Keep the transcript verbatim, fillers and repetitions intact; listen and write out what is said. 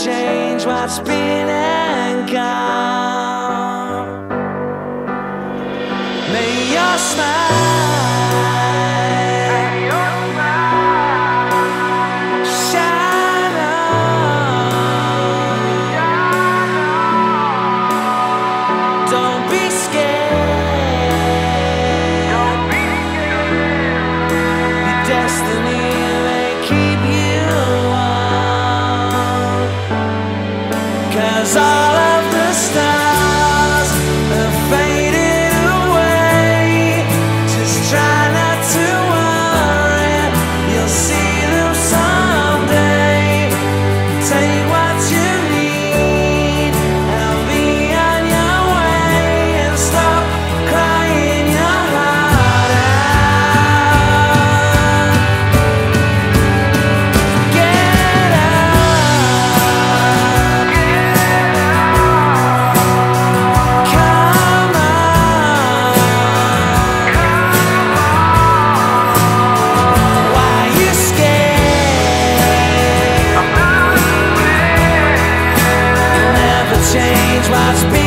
change what's been and gone. May your smile shine on. Don't be scared. Your destiny may keep you warm, 'cause all of the stars have faded away. Just try not to worry, you'll see them someday. Take what you need and be on your way, and stop crying your heart out. Get up, come on. Why you scared? You'll never change what's been